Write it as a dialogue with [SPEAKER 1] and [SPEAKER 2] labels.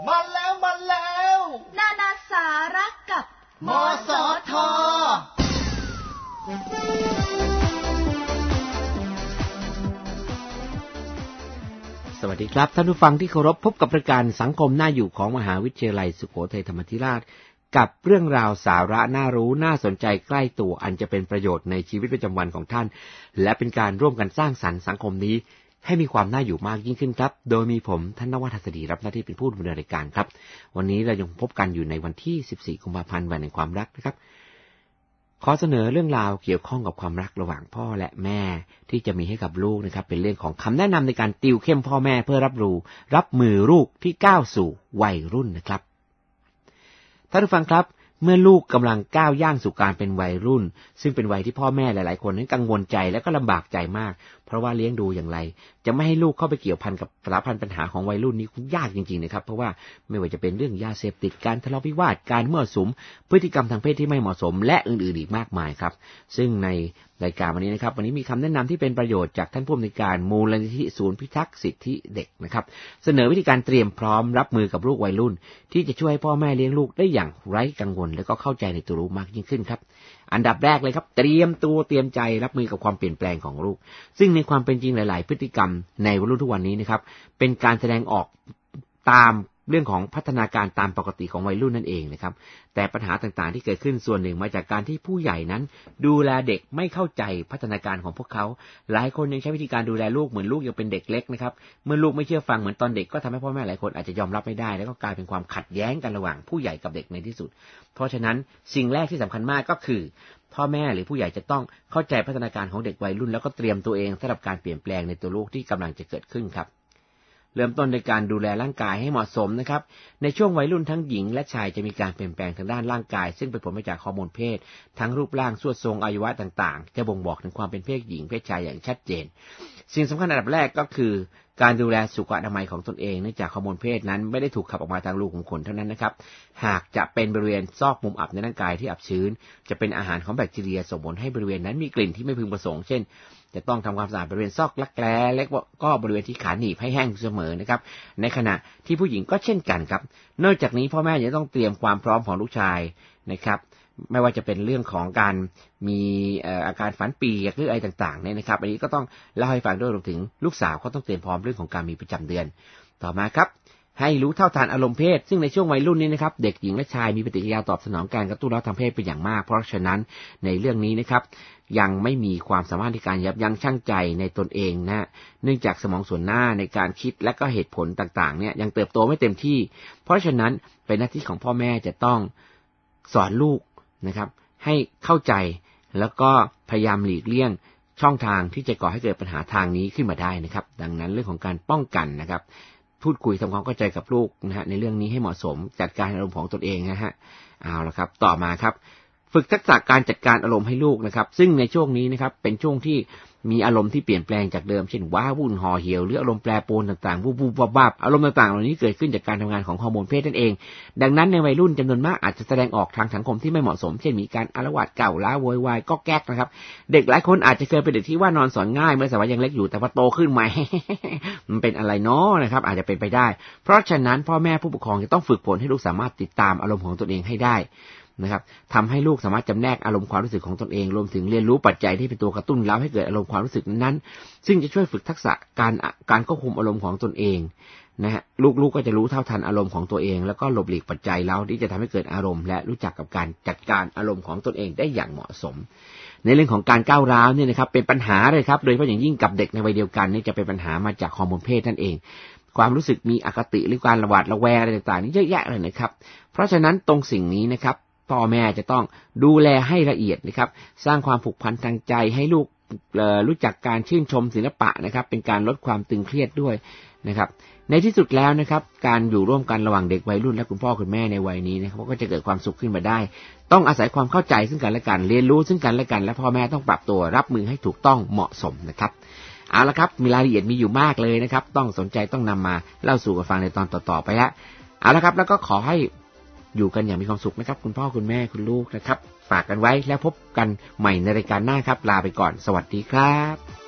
[SPEAKER 1] มาแล้วนานาสาระกับมสท.
[SPEAKER 2] สวัสดีครับท่านผู้ฟังที่เคารพพบกับรายการสังคมน่าอยู่ของมหาวิทยาลัยสุโขทัยธรรมาธิราชกับเรื่องราวสาระน่ารู้น่าสนใจใกล้ตัวอันจะเป็นประโยชน์ในชีวิตประจำวันของท่านและเป็นการร่วมกันสร้างสรรค์สังคมนี้ให้มีความน่าอยู่มากยิ่งขึ้นครับโดยมีผมท่านนวัฒน์ ศรีรับหน้าที่เป็นผู้ดำเนินรายการครับวันนี้เรายังพบกันอยู่ในวันที่14กุมภาพันธ์วันแห่งความรักนะครับขอเสนอเรื่องราวเกี่ยวข้องกับความรักระหว่างพ่อและแม่ที่จะมีให้กับลูกนะครับเป็นเรื่องของคำแนะนำในการติวเข้มพ่อแม่เพื่อรับมือลูกที่ก้าวสู่วัยรุ่นนะครับท่านผู้ฟังครับเมื่อลูกกำลังก้าวย่างสู่การเป็นวัยรุ่นซึ่งเป็นวัยที่พ่อแม่หลายๆคนนั้นกังวลใจและก็ลำบากใจมากเพราะว่าเลี้ยงดูอย่างไรจะไม่ให้ลูกเข้าไปเกี่ยวพันกับสารพันปัญหาของวัยรุ่นนี้ยากจริงๆนะครับเพราะว่าไม่ว่าจะเป็นเรื่องยาเสพติดการทะเลาะวิวาทการมั่วสุมพฤติกรรมทางเพศที่ไม่เหมาะสมและอื่นๆอีกมากมายครับซึ่งในรายการวันนี้นะครับวันนี้มีคำแนะนำที่เป็นประโยชน์จากท่านผู้อำนวยการมูลนิธิศูนย์พิทักษ์สิทธิเด็กนะครับเสนอวิธีการเตรียมพร้อมรับมือกับลูกวัยรุ่นที่จะช่วยให้พ่อแม่เลี้ยงลูกได้อย่างไร้กังวลและก็เข้าใจในตัวลูกมากยิ่งขึ้นครับอันดับแรกเลยครับเตรียมใจรับมือกับความเปลี่ยนแปลงของลูกซึ่งในความเป็นจริงหลายๆพฤติกรรมในวัยรุ่นทุกวันนี้นะครับเป็นการแสดงออกตามเรื่องของพัฒนาการตามปกติของวัยรุ่นนั่นเองนะครับแต่ปัญหาต่างๆที่เกิดขึ้นส่วนหนึ่งมาจากการที่ผู้ใหญ่นั้นดูแลเด็กไม่เข้าใจพัฒนาการของพวกเขาหลายคนยังใช้วิธีการดูแลลูกเหมือนลูกยังเป็นเด็กเล็กนะครับเมื่อลูกไม่เชื่อฟังเหมือนตอนเด็กก็ทำให้พ่อแม่หลายคนอาจจะยอมรับไม่ได้แล้วก็กลายเป็นความขัดแย้งกันระหว่างผู้ใหญ่กับเด็กในที่สุดเพราะฉะนั้นสิ่งแรกที่สำคัญมากก็คือพ่อแม่หรือผู้ใหญ่จะต้องเข้าใจพัฒนาการของเด็กวัยรุ่นแล้วก็เตรียมตัวเองสำหรับการเปลี่ยนแปลงในตัวลูกที่กำลังจะเกิดขึ้นครับเริ่มต้นในการดูแลร่างกายให้เหมาะสมนะครับในช่วงวัยรุ่นทั้งหญิงและชายจะมีการเปลี่ยนแปลงทางด้านร่างกายซึ่งเป็นผลมาจากฮอร์โมนเพศทั้งรูปร่างส่วนทรงอวัยวะต่างๆจะบ่งบอกถึงความเป็นเพศหญิงเพศชายอย่างชัดเจนสิ่งสำคัญอันดับแรกก็คือการดูแลสุขอนามัยของตนเองเนื่องจากฮอร์โมนเพศนั้นไม่ได้ถูกขับออกมาทางรูขุมขนเท่านั้นนะครับหากจะเป็นบริเวณซอกมุมอับในร่างกายที่อับชื้นจะเป็นอาหารของแบคทีเรียส่งผลให้บริเวณนั้นมีกลิ่นที่ไม่พึงประสงค์เช่นจะต้องทำความสะอาดบริเวณซอกรักแร้และก็บริเวณที่ขาหนีบให้แห้งเสมอนะครับในขณะที่ผู้หญิงก็เช่นกันครับนอกจากนี้พ่อแม่จะต้องเตรียมความพร้อมของลูกชายนะครับไม่ว่าจะเป็นเรื่องของการมีอาการฝันเปียกหรืออะไรต่างๆเนี่ยนะครับอันนี้ก็ต้องเล่าให้ฟังด้วยรวมถึงลูกสาวก็ต้องเตรียมพร้อมเรื่องของการมีประจำเดือนต่อมาครับให้รู้เท่าทันอารมณ์เพศซึ่งในช่วงวัยรุ่นนี้นะครับเด็กหญิงและชายมีปฏิกิริยาตอบสนองการกระตุ้นทางเพศเป็นอย่างมากเพราะฉะนั้นในเรื่องนี้นะครับยังไม่มีความสามารถในการยับยั้งชั่งใจในตนเองนะเนื่องจากสมองส่วนหน้าในการคิดและก็เหตุผลต่างๆเนี่ยยังเติบโตไม่เต็มที่เพราะฉะนั้นเป็นหน้าที่ของพ่อแม่จะต้องสอนลูกนะครับให้เข้าใจแล้วก็พยายามหลีกเลี่ยงช่องทางที่จะก่อให้เกิดปัญหาทางนี้ขึ้นมาได้นะครับดังนั้นเรื่องของการป้องกันนะครับพูดคุยทำความเข้าใจกับลูกนะฮะในเรื่องนี้ให้เหมาะสมจัดการอารมณ์ของตนเองนะฮะเอาละครับต่อมาครับฝึกทักษะการจัดการอารมณ์ให้ลูกนะครับซึ่งในช่วงนี้นะครับเป็นช่วงที่มีอารมณ์ที่เปลี่ยนแปลงจากเดิมเช่นว้าวุ่นห่อเหี่ยวหรืออารมณ์แปรปรวนต่างๆวูบๆวับๆอารมณ์ต่างๆเหล่านี้เกิดขึ้นจากการทำงานของฮอร์โมนเพศนั่นเองดังนั้นในวัยรุ่นจำนวนมากอาจจะแสดงออกทางสังคมที่ไม่เหมาะสมเช่นมีการอาละวาดก่าวร้าวโวยวายก็แก๊กนะครับเด็กหลายคนอาจจะเคยเป็นเด็กที่ว่านอนสอนง่ายเมื่อสมัยยังเล็กอยู่แต่พอโตขึ้นมา มันเป็นอะไรเนาะนะครับอาจจะเป็นไปได้เพราะฉะนั้นพ่อแม่ผู้ปกครองจะต้องฝึกฝนให้ลูกสามารถติดตามอารมณ์ของตนเองให้ได้นะครับทำให้ลูกสามารถจำแนกอารมณ์ความรู้สึกของตนเองรวมถึงเรียนรู้ปัจจัยที่เป็นตัวกระตุ้นเร้าให้เกิดอารมณ์ความรู้สึกนั้นซึ่งจะช่วยฝึกทักษะการควบคุมอารมณ์ของตนเองนะฮะลูกก็จะรู้เท่าทันอารมณ์ของตัวเองแล้วก็หลบหลีกปัจจัยเร้าที่จะทำให้เกิดอารมณ์และรู้จักกับการจัดการอารมณ์ของตนเองได้อย่างเหมาะสมในเรื่องของการก้าวร้าวเนี่ยนะครับเป็นปัญหาเลยครับโดยเฉพาะอย่างยิ่งกับเด็กในวัยเดียวกันนี่จะเป็นปัญหามาจากฮอร์โมนเพศนั่นเองความรู้สึกมีอคติหรือการหวาดระแวงอะไรต่างๆนี่เยอะแยะเลยนะครับเพราะฉะนั้นตรงสิ่งนี้นะครับพ่อแม่จะต้องดูแลให้ละเอียดนะครับสร้างความผูกพันทางใจให้ลูกรู้จักการชื่นชมศิลปะนะครับเป็นการลดความตึงเครียดด้วยนะครับในที่สุดแล้วนะครับการอยู่ร่วมกันระหว่างเด็กวัยรุ่นและคุณพ่อคุณแม่ในวัยนี้นะครับก็จะเกิดความสุขขึ้นมาได้ต้องอาศัยความเข้าใจซึ่งกันและกันเรียนรู้ซึ่งกันและกันและพ่อแม่ต้องปรับตัวรับมือให้ถูกต้องเหมาะสมนะครับเอาละครับมีรายละเอียดมีอยู่มากเลยนะครับต้องสนใจต้องนำมาเล่าสู่กันฟังในตอนต่อๆไปฮะเอาละครับแล้วก็ขอให้อยู่กันอย่างมีความสุขนะครับคุณพ่อคุณแม่คุณลูกนะครับฝากกันไว้แล้วพบกันใหม่ในรายการหน้าครับลาไปก่อนสวัสดีครับ